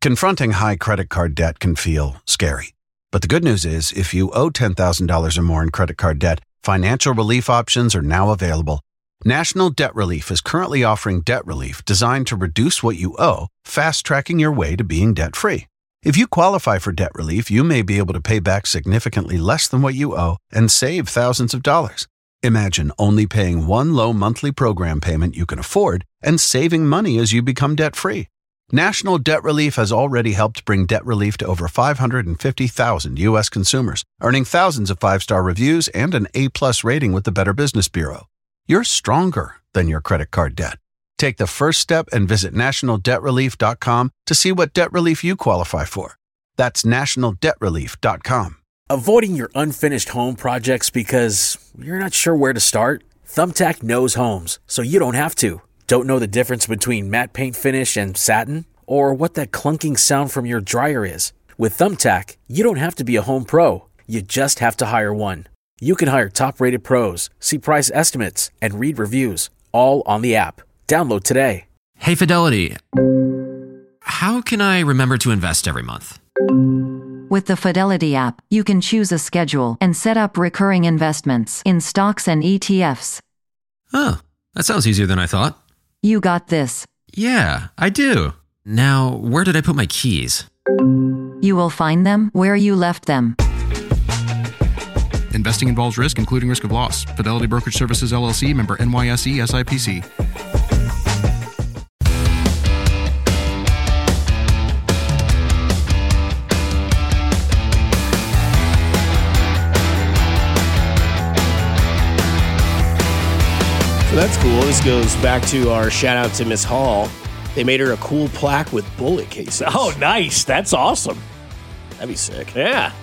Confronting high credit card debt can feel scary. But the good news is, if you owe $10,000 or more in credit card debt, financial relief options are now available. National Debt Relief is currently offering debt relief designed to reduce what you owe, fast-tracking your way to being debt-free. If you qualify for debt relief, you may be able to pay back significantly less than what you owe and save thousands of dollars. Imagine only paying one low monthly program payment you can afford and saving money as you become debt-free. National Debt Relief has already helped bring debt relief to over 550,000 U.S. consumers, earning thousands of five-star reviews and an A-plus rating with the Better Business Bureau. You're stronger than your credit card debt. Take the first step and visit nationaldebtrelief.com to see what debt relief you qualify for. That's nationaldebtrelief.com. Avoiding your unfinished home projects because you're not sure where to start? Thumbtack knows homes, so you don't have to. Don't know the difference between matte paint finish and satin? Or what that clunking sound from your dryer is? With Thumbtack, you don't have to be a home pro. You just have to hire one. You can hire top-rated pros, see price estimates, and read reviews, all on the app. Download today. Hey, Fidelity. How can I remember to invest every month? With the Fidelity app, you can choose a schedule and set up recurring investments in stocks and ETFs. Oh, that sounds easier than I thought. You got this. Yeah, I do. Now, where did I put my keys? You will find them where you left them. Investing involves risk, including risk of loss. Fidelity Brokerage Services, LLC, member NYSE, SIPC. So that's cool. This goes back to our shout out to Miss Hall. They made her a cool plaque with bullet cases. Oh, nice. That's awesome. That'd be sick. Yeah.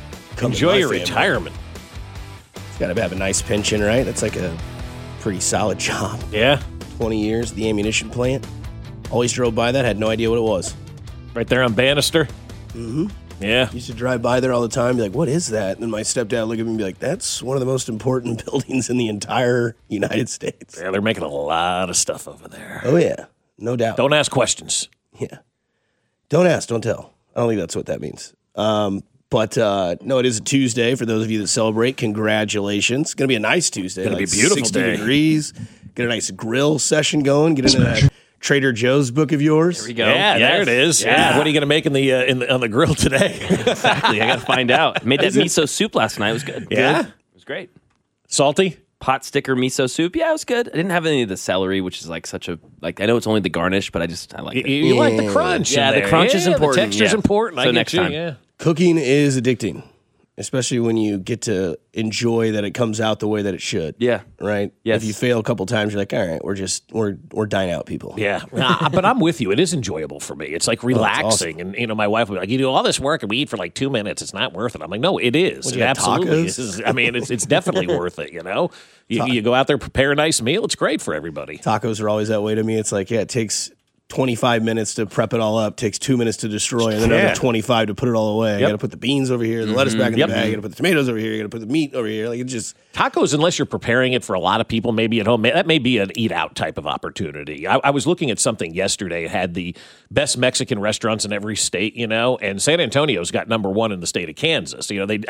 Enjoy your retirement. It's got to have a nice pension, right? That's like a pretty solid job. Yeah. 20 years, the ammunition plant. Always drove by that, had no idea what it was. Right there on Bannister? Mm-hmm. Yeah. Used to drive by there all the time, be like, what is that? And then my stepdad would look at me and be like, that's one of the most important buildings in the entire United States. Yeah, they're making a lot of stuff over there. Oh, yeah. No doubt. Don't ask questions. Yeah. Don't ask, don't tell. I don't think that's what that means. But no, it is a Tuesday. For those of you that celebrate, congratulations. It's going to be a nice Tuesday. It's going to be a beautiful 60 day. degrees. Get a nice grill session going. Get into that Trader Joe's book of yours. There we go. Yeah, there it is. Yeah. What are you going to make on the grill today? Exactly. I got to find out. I made that miso soup last night. It was good. Yeah? It was great. Salty? Pot sticker miso soup. Yeah, it was good. I didn't have any of the celery, which is like such a, I know it's only the garnish, but I like it. You like the crunch. Yeah, the crunch is important. The texture's Yeah. important. So I get next you. time. Yeah. Cooking is addicting, especially when you get to enjoy that it comes out the way that it should. Yeah. Right? Yes. If you fail a couple times, you're like, all right, we're dine out people. Yeah, but I'm with you. It is enjoyable for me. It's like relaxing, awesome. and my wife will be like, "You do all this work and we eat for like 2 minutes. It's not worth it." I'm like, "No, it is. What, It you got absolutely tacos? is. I mean, it's definitely worth it. You know, you go out there, prepare a nice meal. It's great for everybody. Tacos are always that way to me. It's like, yeah, it takes 25 minutes to prep it all up, takes 2 minutes to destroy, and then another 25 to put it all away. I got to put the beans over here, the lettuce back in the bag, I got to put the tomatoes over here, I got to put the meat over here. Like, it just... Tacos, unless you're preparing it for a lot of people, maybe at home, that may be an eat-out type of opportunity. I was looking at something yesterday. It had the best Mexican restaurants in every state, and San Antonio's got number one in the state of Kansas.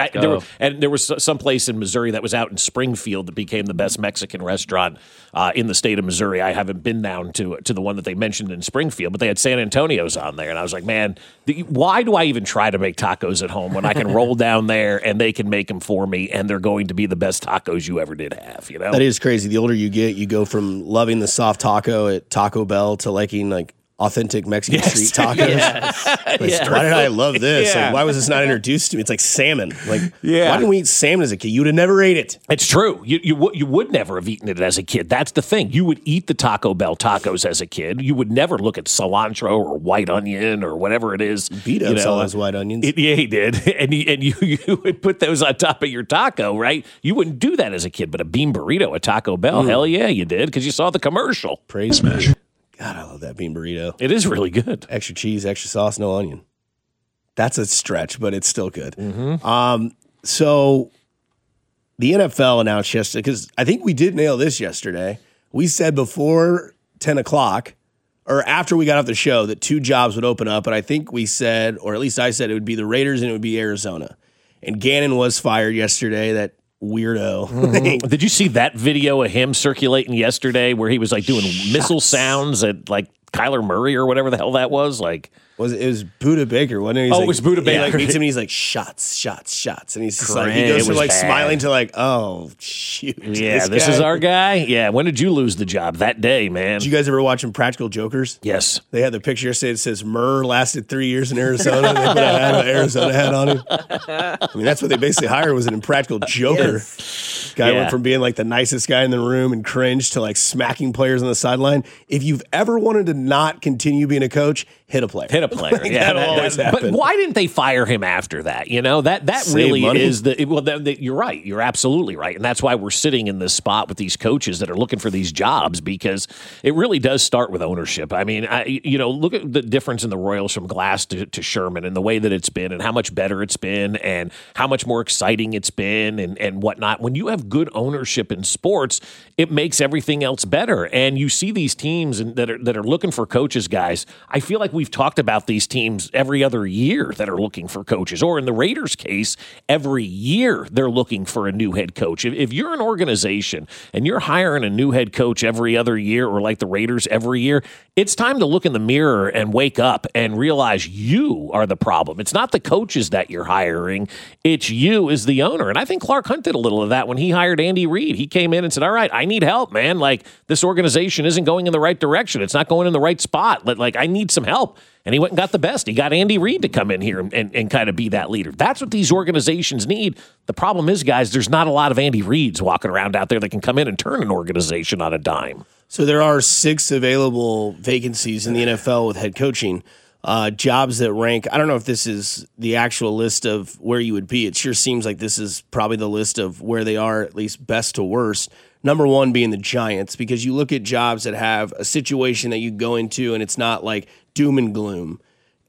There was some place in Missouri that was out in Springfield that became the best Mexican restaurant in the state of Missouri. I haven't been down to the one that they mentioned in Springfield, but they had San Antonio's on there, and I was like, man, why do I even try to make tacos at home when I can roll down there and they can make them for me, and they're going to be the best tacos you ever did have, That is crazy. The older you get, you go from loving the soft taco at Taco Bell to liking like authentic Mexican street tacos. Yes. Why did I love this? Yeah. Like, why was this not introduced to me? It's like salmon. Like, Yeah. why didn't we eat salmon as a kid? You would have never ate it. It's true. You would never have eaten it as a kid. That's the thing. You would eat the Taco Bell tacos as a kid. You would never look at cilantro or white onion or whatever it is. Beat up all those white onions. Yeah, he did. And you would put those on top of your taco, right? You wouldn't do that as a kid, but a bean burrito at Taco Bell, hell yeah, you did, because you saw the commercial. Praise smash. God, I love that bean burrito. It is really good. Extra cheese, extra sauce, no onion. That's a stretch, but it's still good. So the NFL announced yesterday, because I think we did nail this yesterday. We said before 10 o'clock, or after we got off the show, that 2 jobs would open up, and I think we said, or at least I said, it would be the Raiders and it would be Arizona. And Gannon was fired yesterday. That weirdo. Did you see that video of him circulating yesterday where he was like doing missile sounds at like Kyler Murray or whatever the hell that was? Like, it was Buda Baker, wasn't it? He's it was Buda Baker. He like meets him and he's like, shots. And he's just like, he goes from like smiling to like, oh, shoot. Yeah, this is our guy. Yeah, when did you lose the job? That day, man. Did you guys ever watch Impractical Jokers? Yes. They had the picture yesterday that says Murr lasted 3 years in Arizona. And they put an Arizona hat on him. I mean, that's what they basically hired, was an Impractical Joker. Yes. Guy went from being like the nicest guy in the room and cringe to like smacking players on the sideline. If you've ever wanted to not continue being a coach, hit a player. Like, yeah, that'll always happen. But why didn't they fire him after that? You know, that really money. Is you're right. You're absolutely right. And that's why we're sitting in this spot with these coaches that are looking for these jobs, because it really does start with ownership. I mean, look at the difference in the Royals from Glass to Sherman and the way that it's been and how much better it's been and how much more exciting it's been and whatnot. When you have good ownership in sports, it makes everything else better. And you see these teams that are looking for coaches, guys. I feel like we've talked about these teams every other year that are looking for coaches, or in the Raiders case, every year they're looking for a new head coach. If you're an organization and you're hiring a new head coach every other year, or like the Raiders every year, it's time to look in the mirror and wake up and realize you are the problem. It's not the coaches that you're hiring. It's you as the owner. And I think Clark Hunt did a little of that when he hired Andy Reid. He came in and said, all right, I need help, man. Like, this organization isn't going in the right direction. It's not going in the right spot. Like, I need some help. And he went and got the best. He got Andy Reid to come in here and kind of be that leader. That's what these organizations need. The problem is, guys, there's not a lot of Andy Reids walking around out there that can come in and turn an organization on a dime. So there are 6 available vacancies in the NFL with head coaching. Jobs that rank, I don't know if this is the actual list of where you would be. It sure seems like this is probably the list of where they are, at least best to worst. Number 1 being the Giants, because you look at jobs that have a situation that you go into and it's not like doom and gloom.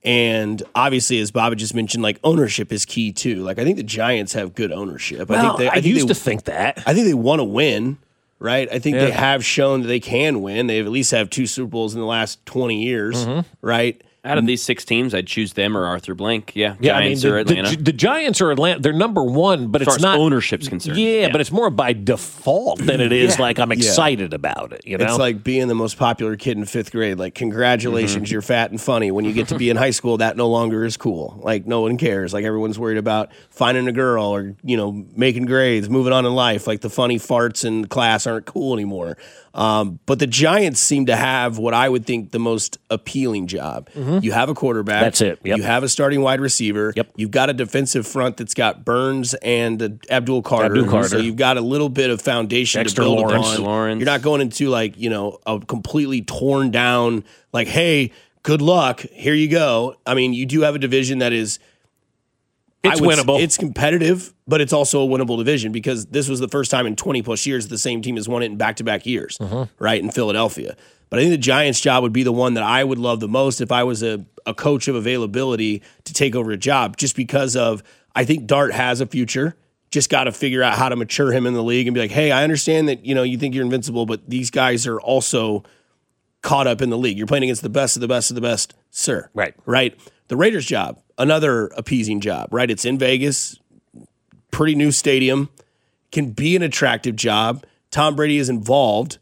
And obviously, as Bob just mentioned, like, ownership is key too. Like, I think the Giants have good ownership. Well, I used to think that. I think they want to win, right? I think they have shown that they can win. They at least have 2 Super Bowls in the last 20 years, right? Out of these 6 teams, I'd choose them or Arthur Blank. Yeah, Giants or Atlanta. The Giants are Atlanta. They're number 1, but it's not ownership's concerned. Yeah, but it's more by default than it is like I'm excited about it. You know, it's like being the most popular kid in 5th grade. Like, congratulations, you're fat and funny. When you get to be in high school, that no longer is cool. Like, no one cares. Like, everyone's worried about finding a girl or making grades, moving on in life. Like, the funny farts in class aren't cool anymore. But the Giants seem to have what I would think the most appealing job. You have a quarterback. That's it. Yep. You have a starting wide receiver. Yep. You've got a defensive front that's got Burns and Abdul Carter. So you've got a little bit of foundation to build upon. You're not going into a completely torn down, like, hey, good luck, here you go. I mean, you do have a division that is winnable. It's competitive, but it's also a winnable division, because this was the first time in 20 plus years the same team has won it in back-to-back years, right, in Philadelphia. But I think the Giants' job would be the one that I would love the most if I was a coach of availability to take over a job, just because of, I think Dart has a future. Just got to figure out how to mature him in the league and be like, hey, I understand that you think you're invincible, but these guys are also caught up in the league. You're playing against the best of the best of the best, sir. Right. The Raiders' job, another appeasing job, right? It's in Vegas, pretty new stadium, can be an attractive job. Tom Brady is involved,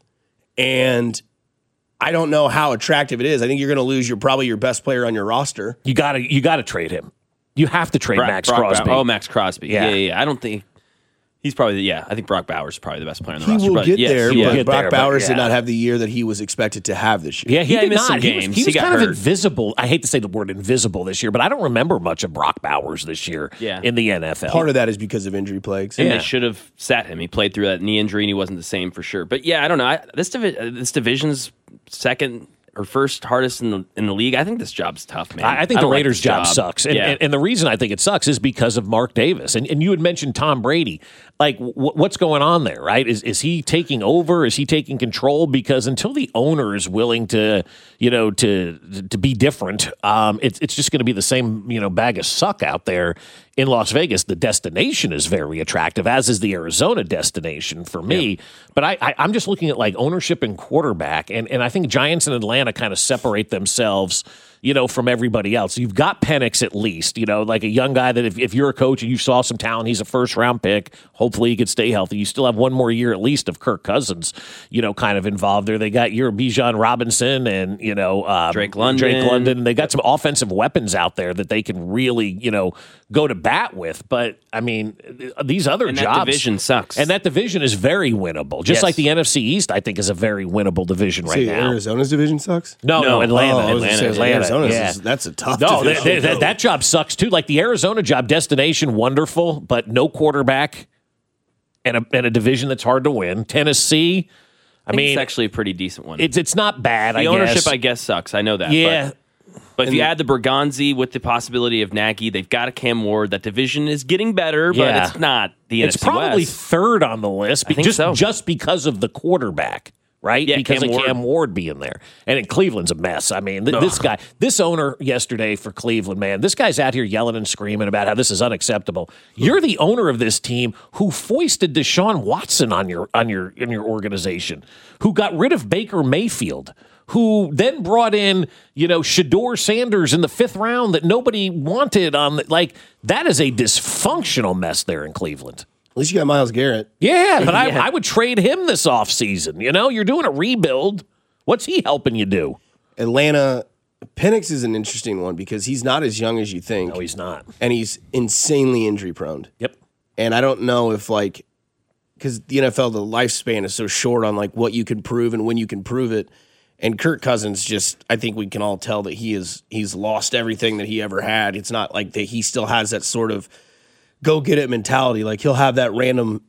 and I don't know how attractive it is. I think you're going to lose probably your best player on your roster. You got to trade him. You have to trade Max Crosby. Max Crosby. Yeah. I don't think he's probably I think Brock Bowers is probably the best player on the roster. He will get there, but Brock Bowers did not have the year that he was expected to have this year. Yeah, he missed some games. He was kind of invisible. I hate to say the word invisible this year, but I don't remember much of Brock Bowers this year in the NFL. Part of that is because of injury plagues. And they should have sat him. He played through that knee injury, and he wasn't the same for sure. But I don't know. This division's second or first hardest in the league. I think this job's tough, man. I think the Raiders' job sucks. And the reason I think it sucks is because of Mark Davis. And you had mentioned Tom Brady. Like, what's going on there, right? Is he taking over? Is he taking control? Because until the owner is willing to be different, it's just going to be the same, bag of suck out there in Las Vegas, the destination is very attractive, as is the Arizona destination for me. Yeah. But I'm just looking at like ownership and quarterback, and I think Giants and Atlanta kind of separate themselves, from everybody else. You've got Penix at least, like a young guy that if you're a coach and you saw some talent, he's a first-round pick. Hopefully he could stay healthy. You still have one more year at least of Kirk Cousins, kind of involved there. They got your Bijan Robinson and, Drake London. They got some offensive weapons out there that they can really, go to bat with. But, I mean, these other jobs. That division sucks. And that division is very winnable. Just like the NFC East, I think, is a very winnable division right now. Arizona's division sucks? No, Atlanta. Atlanta. That's a tough division. That job sucks too. Like the Arizona job, destination wonderful, but no quarterback and a division that's hard to win. Tennessee, I mean, it's actually a pretty decent one. It's not bad. The ownership, I guess, sucks. I know that. Yeah. But if you add the Bergonzi with the possibility of Nagy, they've got a Cam Ward. That division is getting better, but it's not the NFC West. It's probably third on the list, just because of the quarterback. Right? Yeah, because of Cam Ward being there. And in Cleveland's a mess. I mean, this owner yesterday for Cleveland, man, this guy's out here yelling and screaming about how this is unacceptable. You're the owner of this team who foisted Deshaun Watson on your organization, who got rid of Baker Mayfield, who then brought in, Shedeur Sanders in the 5th round that nobody wanted that is a dysfunctional mess there in Cleveland. At least you got Myles Garrett. Yeah, but I would trade him this offseason. You're doing a rebuild. What's he helping you do? Atlanta, Penix is an interesting one because he's not as young as you think. No, he's not. And he's insanely injury prone. Yep. And I don't know if because the NFL, the lifespan is so short on what you can prove and when you can prove it. And Kirk Cousins I think we can all tell that he's lost everything that he ever had. It's not like that he still has that sort of go get it mentality. Like he'll have that random,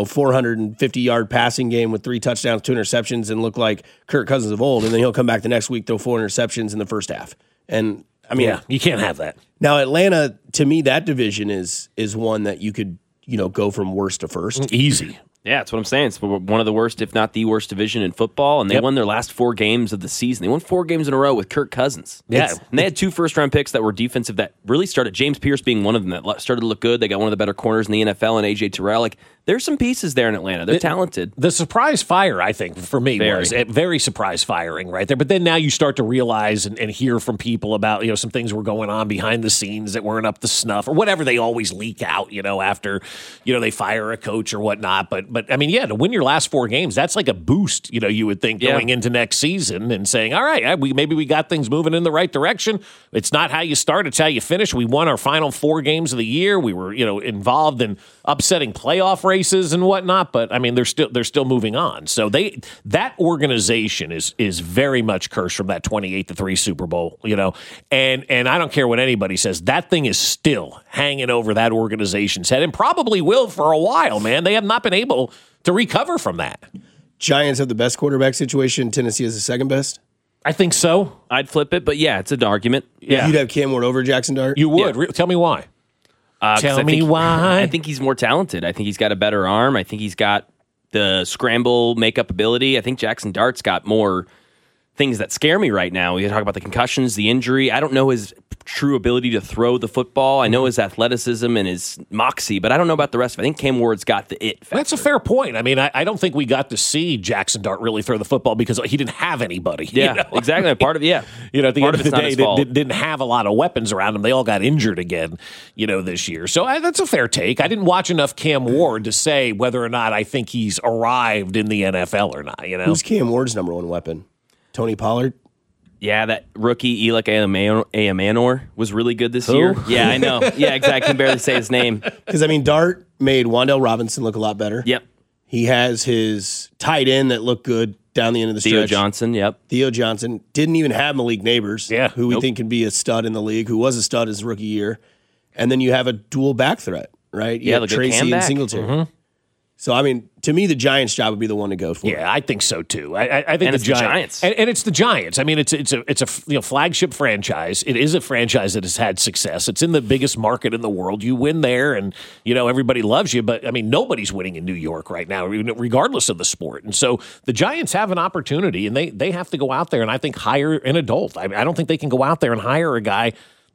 450-yard passing game with 3 touchdowns, 2 interceptions, and look like Kirk Cousins of old. And then he'll come back the next week, throw 4 interceptions in the first half. And I mean, you can't have that. Now Atlanta, to me, that division is one that you could, go from worst to first. Easy. Yeah, that's what I'm saying. It's one of the worst, if not the worst division in football, and they won their last 4 games of the season. They won 4 games in a row with Kirk Cousins. Yeah. And they had 2 first-round picks that were defensive that really started, James Pierce being one of them that started to look good. They got one of the better corners in the NFL, and A.J. Terrell. There's some pieces there in Atlanta. They're talented. The surprise fire, I think, for me was very surprise firing right there. But then now you start to realize and hear from people about, some things were going on behind the scenes that weren't up to snuff or whatever they always leak out, after, they fire a coach or whatnot. But I mean, to win your last 4 games, that's like a boost, you would think going into next season and saying, all right, maybe we got things moving in the right direction. It's not how you start, it's how you finish. We won our final 4 games of the year. We were, involved in upsetting playoff races and whatnot, but I mean, they're still moving on. So that organization is very much cursed from that 28-3 Super Bowl, and I don't care what anybody says. That thing is still hanging over that organization's head and probably will for a while, man. They have not been able to recover from that. Giants have the best quarterback situation. Tennessee has the second best. I think so. I'd flip it, but it's an argument. Yeah. You'd have Cam Ward over Jackson Dart? You would. Yeah. Tell me why. Tell me why. I think he's more talented. I think he's got a better arm. I think he's got the scramble makeup ability. I think Jackson Dart's got more things that scare me right now. We talk about the concussions, the injury. I don't know his true ability to throw the football. I know his athleticism and his moxie, but I don't know about the rest of it. I think Cam Ward's got the it factor. That's a fair point. I mean, I don't think we got to see Jackson Dart really throw the football because he didn't have anybody. Yeah, exactly. Part of at the end of the day, they didn't have a lot of weapons around him. They all got injured again, this year. So that's a fair take. I didn't watch enough Cam Ward to say whether or not I think he's arrived in the NFL or not. Who's Cam Ward's number 1 weapon? Tony Pollard? Yeah, that rookie Elick Amanor was really good this year. Yeah, I know. Yeah, exactly. I can barely say his name. Because, Dart made Wan'Dale Robinson look a lot better. Yep. He has his tight end that looked good down the end of the stretch. Theo Johnson, yep. Theo Johnson. Didn't even have Malik Neighbors, who we Nope. think can be a stud in the league, who was a stud his rookie year. And then you have a dual back threat, right? You have Tracy and Singletary. Mm-hmm. So, to me, the Giants' job would be the one to go for. Yeah, I think so too. I think it's the Giants, and it's the Giants. I mean, it's a flagship franchise. It is a franchise that has had success. It's in the biggest market in the world. You win there, and everybody loves you. But nobody's winning in New York right now, regardless of the sport. And so the Giants have an opportunity, and they have to go out there and I think hire an adult. I don't think they can go out there and hire a guy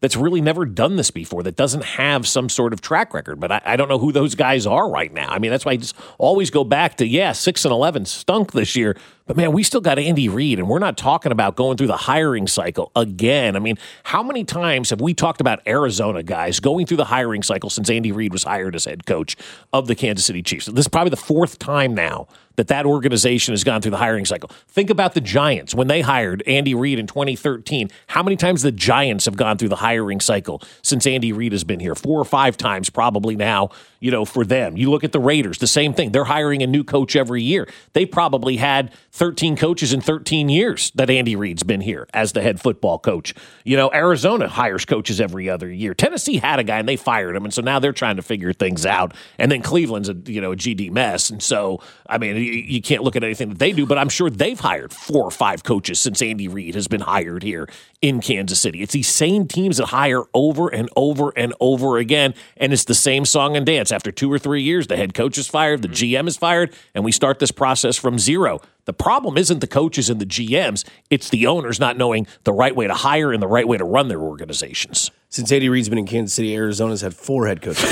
that's really never done this before, that doesn't have some sort of track record. But I don't know who those guys are right now. I mean, that's why I just always go back to, 6-11 stunk this year. But, man, we still got Andy Reid, and we're not talking about going through the hiring cycle again. I mean, how many times have we talked about Arizona guys going through the hiring cycle since Andy Reid was hired as head coach of the Kansas City Chiefs? This is probably the fourth time now that organization has gone through the hiring cycle. Think about the Giants. When they hired Andy Reid in 2013, how many times the Giants have gone through the hiring cycle since Andy Reid has been here? 4 or 5 times probably now, for them. You look at the Raiders, the same thing. They're hiring a new coach every year. They probably had 13 coaches in 13 years that Andy Reid's been here as the head football coach. Arizona hires coaches every other year. Tennessee had a guy and they fired him, and so now they're trying to figure things out. And then Cleveland's a GD mess. And so, I mean, you can't look at anything that they do, but I'm sure they've hired 4 or 5 coaches since Andy Reid has been hired here in Kansas City. It's these same teams that hire over and over and over again, and it's the same song and dance. After 2 or 3 years, the head coach is fired, the GM is fired, and we start this process from zero. The problem isn't the coaches and the GMs. It's the owners not knowing the right way to hire and the right way to run their organizations. Since Andy Reid's been in Kansas City, Arizona's had 4 head coaches.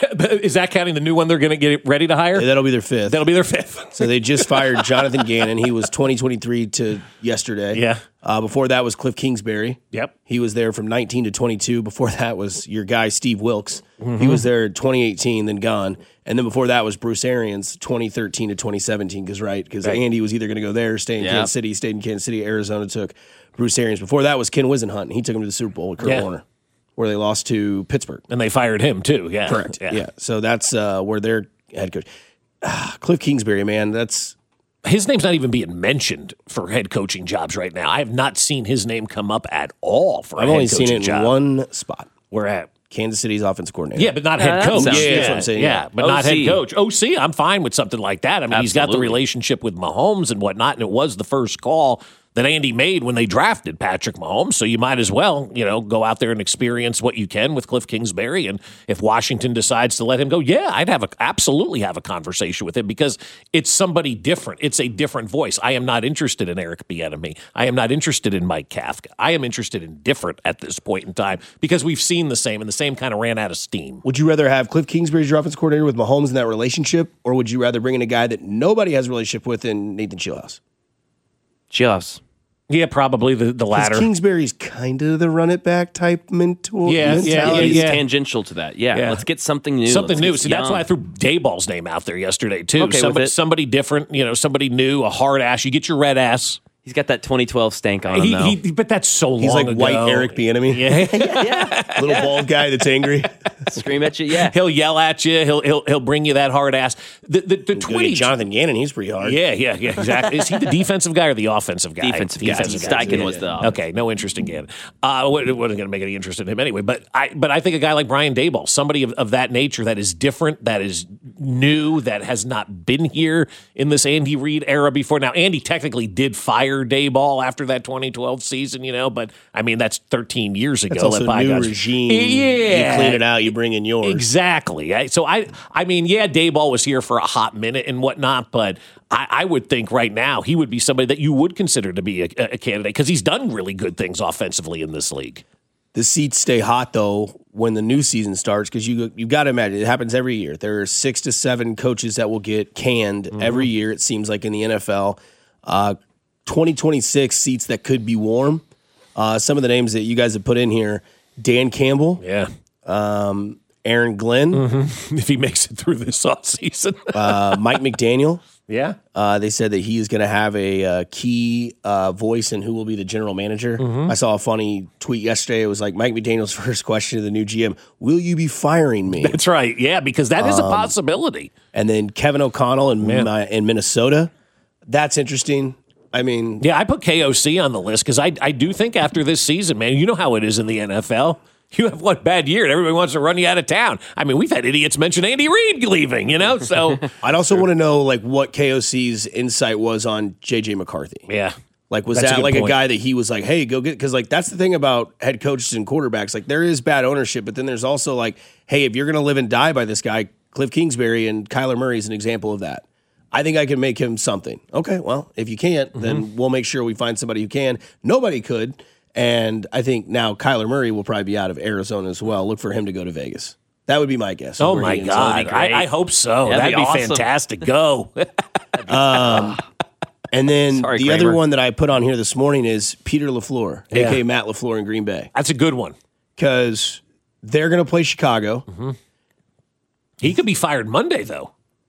Is that counting the new one they're going to get ready to hire? Yeah, that'll be their 5th. That'll be their 5th. So they just fired Jonathan Gannon. He was 2023 to yesterday. Yeah. Before that was Cliff Kingsbury. Yep. He was there from 19 to 22. Before that was your guy, Steve Wilkes. Mm-hmm. He was there 2018, then gone. And then before that was Bruce Arians, 2013 to 2017, because Andy was either going to go there, stay in Kansas City, stayed in Kansas City. Arizona took Bruce Arians. Before that was Ken Wisenhunt, and he took him to the Super Bowl with Kurt Warner, where they lost to Pittsburgh. And they fired him, too. Yeah. Correct. Yeah. So that's where their head coach. Cliff Kingsbury, man, his name's not even being mentioned for head coaching jobs right now. I have not seen his name come up at all for a head coaching job. I've only seen it in one spot. Where at? Kansas City's offensive coordinator. Yeah, but not head coach. That's what I'm saying. Yeah, but not head coach. OC, I'm fine with something like that. I mean, he's got the relationship with Mahomes and whatnot, and it was the first call that Andy made when they drafted Patrick Mahomes. So you might as well, go out there and experience what you can with Cliff Kingsbury. And if Washington decides to let him go, I'd absolutely have a conversation with him, because it's somebody different. It's a different voice. I am not interested in Eric Bieniemy. I am not interested in Mike Kafka. I am interested in different at this point in time, because we've seen the same, and the same kind of ran out of steam. Would you rather have Cliff Kingsbury as your offensive coordinator with Mahomes in that relationship, or would you rather bring in a guy that nobody has a relationship with in Nathan Schillhouse? Schillhouse. Yeah, probably the latter. Kingsbury's kind of the run-it-back type mentality. He's tangential to that. Yeah, let's get something new. Something new. See, that's why I threw Dayball's name out there yesterday, too. Okay, somebody different, somebody new, a hard ass. You get your red ass. He's got that 2012 stank on him, though. But that's so long ago. He's like white Eric Bieniemy. Yeah. Little bald guy that's angry. Scream at you, yeah. He'll yell at you. He'll bring you that hard ass. The 20 Jonathan Gannon, he's pretty hard. Yeah, exactly. Is he the defensive guy or the offensive guy? Defensive guy. Steichen was the offensive. Okay, no interest in Gannon. Wasn't going to make any interest in him anyway. But I think a guy like Brian Daboll, somebody of that nature, that is different, that is new, that has not been here in this Andy Reid era before. Now, Andy technically did fire Daboll after that 2012 season, but I mean, that's 13 years ago. That's also a new regime. Yeah. You clean it out, you bring in yours. Exactly. So I mean, Daboll was here for a hot minute and whatnot, but I would think right now he would be somebody that you would consider to be a candidate, because he's done really good things offensively in this league. The seats stay hot, though, when the new season starts, because you've got to imagine, it happens every year. There are 6 to 7 coaches that will get canned every year, it seems like, in the NFL. 2026 seats that could be warm. Some of the names that you guys have put in here: Dan Campbell. Yeah. Aaron Glenn. Mm-hmm. If he makes it through this offseason. Mike McDaniel. Yeah. They said that he is going to have a key voice in who will be the general manager. Mm-hmm. I saw a funny tweet yesterday. It was like Mike McDaniel's first question to the new GM: will you be firing me? That's right. Yeah, because that is a possibility. And then Kevin O'Connell in Minnesota. That's interesting. I mean, yeah, I put KOC on the list because I do think after this season, man, you know how it is in the NFL. You have one bad year and everybody wants to run you out of town. I mean, we've had idiots mention Andy Reid leaving, So I'd also want to know what KOC's insight was on JJ McCarthy. Yeah. Was that a guy that he was like, hey, go get, because that's the thing about head coaches and quarterbacks. There is bad ownership, but then there's also hey, if you're going to live and die by this guy, Cliff Kingsbury and Kyler Murray is an example of that. I think I can make him something. Okay, well, if you can't, then we'll make sure we find somebody who can. Nobody could. And I think now Kyler Murray will probably be out of Arizona as well. Look for him to go to Vegas. That would be my guess. Oh, my God. I hope so. That'd be awesome. Fantastic. Go. And then the other one that I put on here this morning is Peter LaFleur, a.k.a. Matt LaFleur in Green Bay. That's a good one. Because they're going to play Chicago. Mm-hmm. He could be fired Monday, though.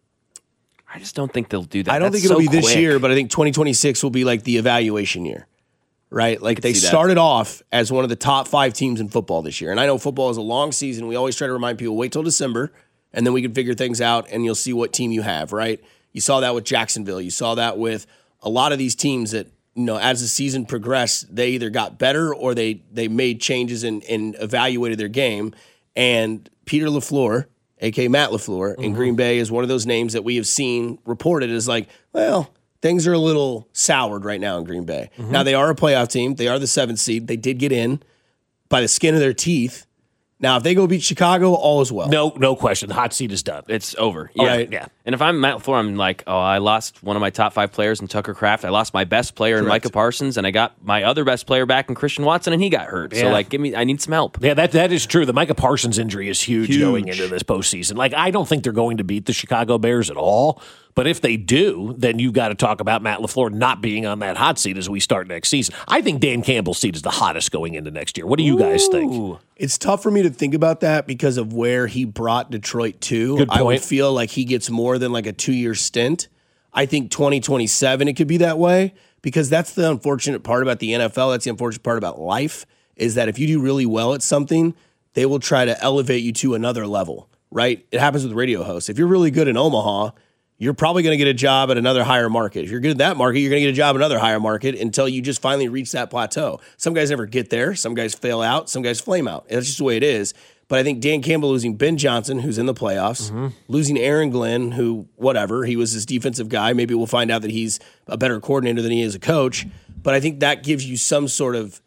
I just don't think they'll do that. I don't think it'll be this year, but I think 2026 will be like the evaluation year, right? Like they started off as one of the top 5 teams in football this year. And I know football is a long season. We always try to remind people, wait till December, and then we can figure things out, and you'll see what team you have, right? You saw that with Jacksonville. You saw that with a lot of these teams that, as the season progressed, they either got better or they made changes and evaluated their game. And Peter LaFleur, a.k.a. Matt LaFleur, in Green Bay is one of those names that we have seen reported as like, well, things are a little soured right now in Green Bay. Now, they are a playoff team. They are the 7th seed. They did get in by the skin of their teeth. Now, if they go beat Chicago, all is well. No question. The hot seat is done. It's over. Yeah. Right. Yeah. And if I'm Matt LaFleur, I'm like, I lost one of my top 5 players in Tucker Kraft. I lost my best player in Micah Parsons, and I got my other best player back in Christian Watson, and he got hurt. Yeah. So, I need some help. Yeah, that is true. The Micah Parsons injury is huge going into this postseason. I don't think they're going to beat the Chicago Bears at all. But if they do, then you've got to talk about Matt LaFleur not being on that hot seat as we start next season. I think Dan Campbell's seat is the hottest going into next year. What do you guys think? It's tough for me to think about that because of where he brought Detroit to. Good point. I would feel like he gets more than like a 2-year stint. I think 2027 it could be that way because that's the unfortunate part about the NFL. That's the unfortunate part about life is that if you do really well at something, they will try to elevate you to another level, right? It happens with radio hosts. If you're really good in Omaha, you're probably going to get a job at another higher market. If you're good at that market, you're going to get a job at another higher market until you just finally reach that plateau. Some guys never get there. Some guys fail out. Some guys flame out. That's just the way it is. But I think Dan Campbell losing Ben Johnson, who's in the playoffs, losing Aaron Glenn, who, whatever, he was his defensive guy. Maybe we'll find out that he's a better coordinator than he is a coach. But I think that gives you some sort of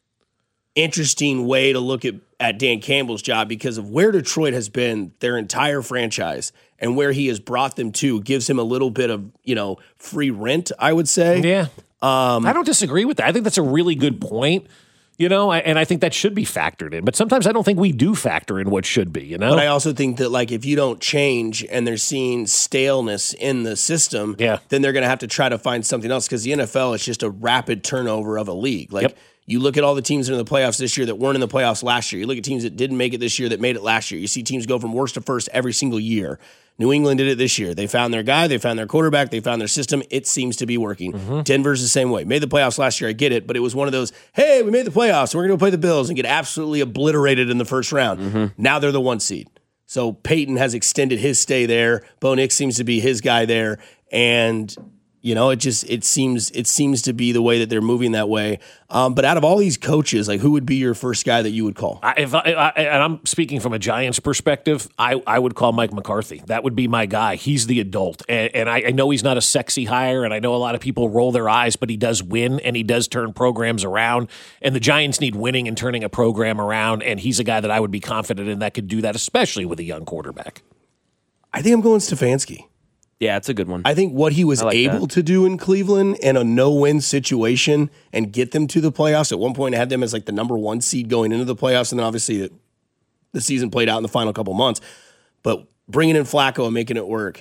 interesting way to look at Dan Campbell's job because of where Detroit has been their entire franchise and where he has brought them to gives him a little bit of, free rent, I would say. Yeah. I don't disagree with that. I think that's a really good point, and I think that should be factored in. But sometimes I don't think we do factor in what should be, But I also think that, if you don't change and they're seeing staleness in the system, then they're going to have to try to find something else because the NFL is just a rapid turnover of a league. You look at all the teams that are in the playoffs this year that weren't in the playoffs last year. You look at teams that didn't make it this year that made it last year. You see teams go from worst to first every single year. New England did it this year. They found their guy. They found their quarterback. They found their system. It seems to be working. Denver's the same way. Made the playoffs last year. I get it. But it was one of those, hey, we made the playoffs. We're going to play the Bills and get absolutely obliterated in the first round. Now they're the 1 seed. So Peyton has extended his stay there. Bo Nix seems to be his guy there. And it seems to be the way that they're moving that way. But out of all these coaches, who would be your first guy that you would call? And I'm speaking from a Giants perspective, I would call Mike McCarthy. That would be my guy. He's the adult. And I know he's not a sexy hire, and I know a lot of people roll their eyes, but he does win, and he does turn programs around. And the Giants need winning and turning a program around, and he's a guy that I would be confident in that could do that, especially with a young quarterback. I think I'm going Stefanski. Yeah, it's a good one. I think what he was able to do in Cleveland in a no-win situation and get them to the playoffs. At one point, I had them as the number 1 seed going into the playoffs, and then obviously the season played out in the final couple months. But bringing in Flacco and making it work,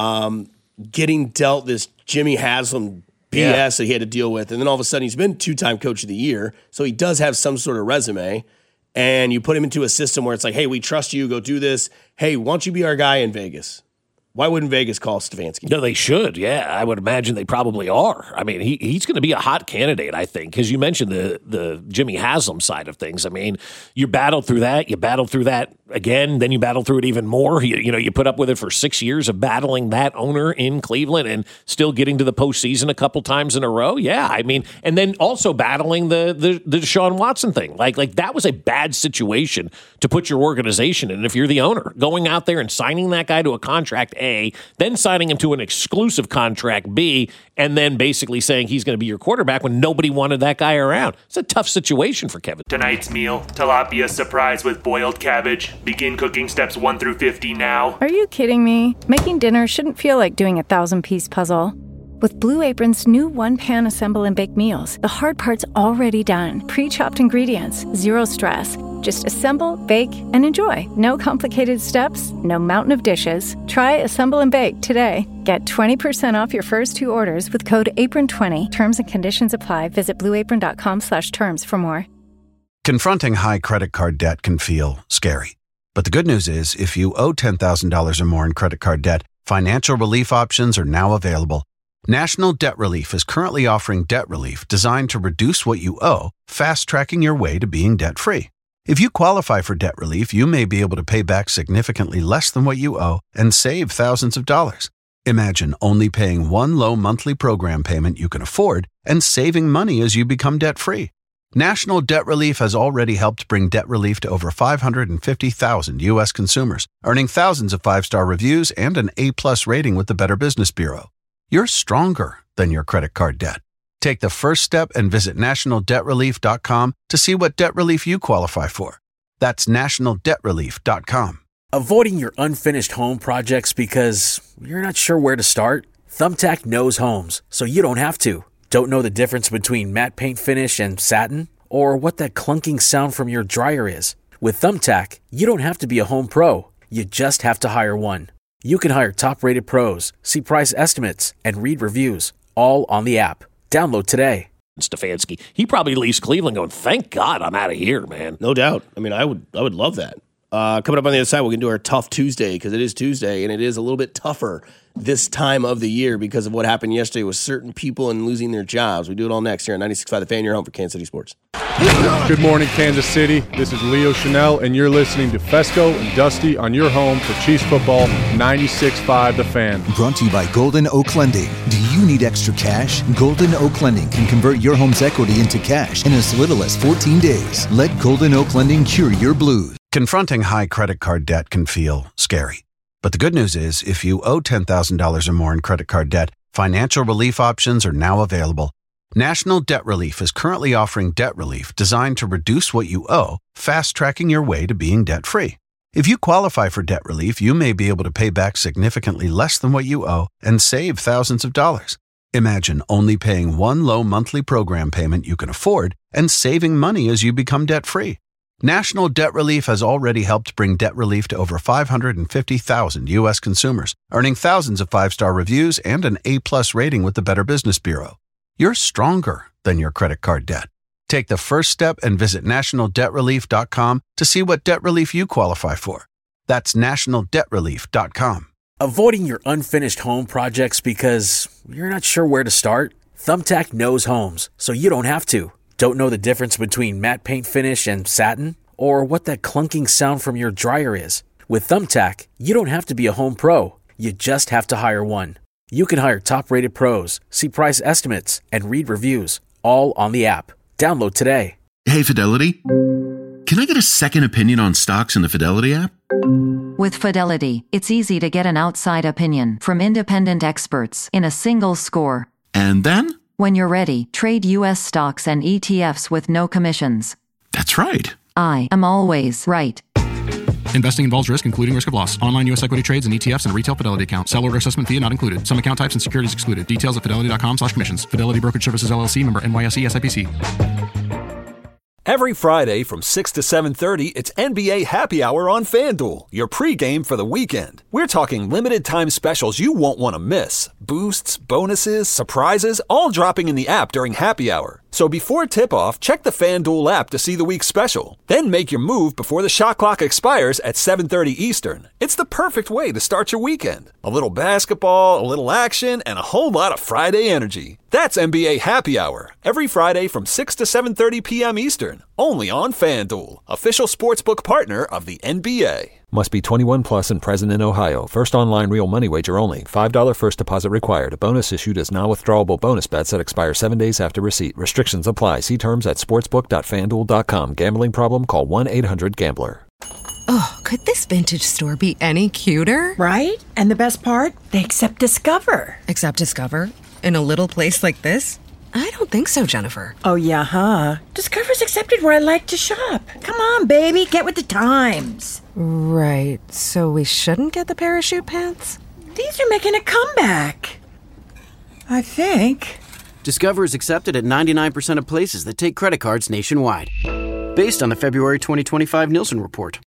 getting dealt this Jimmy Haslam BS that he had to deal with, and then all of a sudden he's been 2-time coach of the year, so he does have some sort of resume. And you put him into a system where it's hey, we trust you, go do this. Hey, why don't you be our guy in Vegas? Why wouldn't Vegas call Stefanski? No, they should. Yeah, I would imagine they probably are. I mean, he's going to be a hot candidate, I think, because you mentioned the Jimmy Haslam side of things. I mean, you battled through that. You battled through that again. Then you battled through it even more. You put up with it for 6 years of battling that owner in Cleveland and still getting to the postseason a couple times in a row. Yeah, I mean, and then also battling the Deshaun Watson thing. Like that was a bad situation to put your organization in if you're the owner. Going out there and signing that guy to a contract A, then signing him to an exclusive contract B, and then basically saying he's going to be your quarterback when nobody wanted that guy around. It's a tough situation for Kevin. Tonight's meal, tilapia surprise with boiled cabbage. Begin cooking steps 1 through 50 now. Are you kidding me? Making dinner shouldn't feel like doing a 1,000-piece puzzle. With Blue Apron's new one-pan assemble and bake meals, the hard part's already done. Pre-chopped ingredients, zero stress. Just assemble, bake, and enjoy. No complicated steps, no mountain of dishes. Try Assemble and Bake today. Get 20% off your first 2 orders with code APRON20. Terms and conditions apply. Visit blueapron.com/terms for more. Confronting high credit card debt can feel scary. But the good news is, if you owe $10,000 or more in credit card debt, financial relief options are now available. National Debt Relief is currently offering debt relief designed to reduce what you owe, fast-tracking your way to being debt-free. If you qualify for debt relief, you may be able to pay back significantly less than what you owe and save thousands of dollars. Imagine only paying one low monthly program payment you can afford and saving money as you become debt-free. National Debt Relief has already helped bring debt relief to over 550,000 U.S. consumers, earning thousands of 5-star reviews and an A+ rating with the Better Business Bureau. You're stronger than your credit card debt. Take the first step and visit nationaldebtrelief.com to see what debt relief you qualify for. That's nationaldebtrelief.com. Avoiding your unfinished home projects because you're not sure where to start? Thumbtack knows homes, so you don't have to. Don't know the difference between matte paint finish and satin? Or what that clunking sound from your dryer is? With Thumbtack, you don't have to be a home pro. You just have to hire one. You can hire top-rated pros, see price estimates, and read reviews, all on the app. Download today. Stefanski, he probably leaves Cleveland going, thank God I'm out of here, man. No doubt. I mean, I would love that. Coming up on the other side, we're going to do our Tough Tuesday, because it is Tuesday, and it is a little bit tougher this time of the year because of what happened yesterday with certain people and losing their jobs. We do it all next here on 96.5 The Fan, your home for Kansas City Sports. Good morning, Kansas City. This is Leo Chanel, and you're listening to Fesco and Dusty on your home for Chiefs football, 96.5 The Fan. Brought to you by Golden Oak Lending. Do you need extra cash? Golden Oak Lending can convert your home's equity into cash in as little as 14 days. Let Golden Oak Lending cure your blues. Confronting high credit card debt can feel scary. But the good news is, if you owe $10,000 or more in credit card debt, financial relief options are now available. National Debt Relief is currently offering debt relief designed to reduce what you owe, fast-tracking your way to being debt-free. If you qualify for debt relief, you may be able to pay back significantly less than what you owe and save thousands of dollars. Imagine only paying one low monthly program payment you can afford and saving money as you become debt-free. National Debt Relief has already helped bring debt relief to over 550,000 U.S. consumers, earning thousands of 5-star reviews and an A+ rating with the Better Business Bureau. You're stronger than your credit card debt. Take the first step and visit nationaldebtrelief.com to see what debt relief you qualify for. That's nationaldebtrelief.com. Avoiding your unfinished home projects because you're not sure where to start? Thumbtack knows homes, so you don't have to. Don't know the difference between matte paint finish and satin? Or what that clunking sound from your dryer is? With Thumbtack, you don't have to be a home pro. You just have to hire one. You can hire top-rated pros, see price estimates, and read reviews, all on the app. Download today. Hey, Fidelity. Can I get a second opinion on stocks in the Fidelity app? With Fidelity, it's easy to get an outside opinion from independent experts in a single score. And then? When you're ready, trade U.S. stocks and ETFs with no commissions. That's right. I am always right. Investing involves risk, including risk of loss. Online U.S. equity trades and ETFs and a retail Fidelity account. Sell order assessment fee not included. Some account types and securities excluded. Details at fidelity.com/commissions. Fidelity Brokerage Services, LLC, member NYSE SIPC. Every Friday from 6 to 7:30, it's NBA Happy Hour on FanDuel, your pregame for the weekend. We're talking limited time specials you won't want to miss. Boosts, bonuses, surprises, all dropping in the app during Happy Hour. So before tip-off, check the FanDuel app to see the week's special. Then make your move before the shot clock expires at 7:30 Eastern. It's the perfect way to start your weekend. A little basketball, a little action, and a whole lot of Friday energy. That's NBA Happy Hour, every Friday from 6 to 7:30 p.m. Eastern, only on FanDuel, official sportsbook partner of the NBA. Must be 21 plus and present in Ohio. First online real money wager only. $5 first deposit required. A bonus issued as non-withdrawable bonus bets that expire 7 days after receipt. Restrictions apply. See terms at sportsbook.fanduel.com. Gambling problem? Call 1-800-GAMBLER. Oh, could this vintage store be any cuter? Right? And the best part? They accept Discover. Accept Discover? In a little place like this? I don't think so, Jennifer. Oh, yeah, huh? Discover's accepted where I like to shop. Come on, baby, get with the times. Right, so we shouldn't get the parachute pants? These are making a comeback. I think. Discover is accepted at 99% of places that take credit cards nationwide. Based on the February 2025 Nielsen report.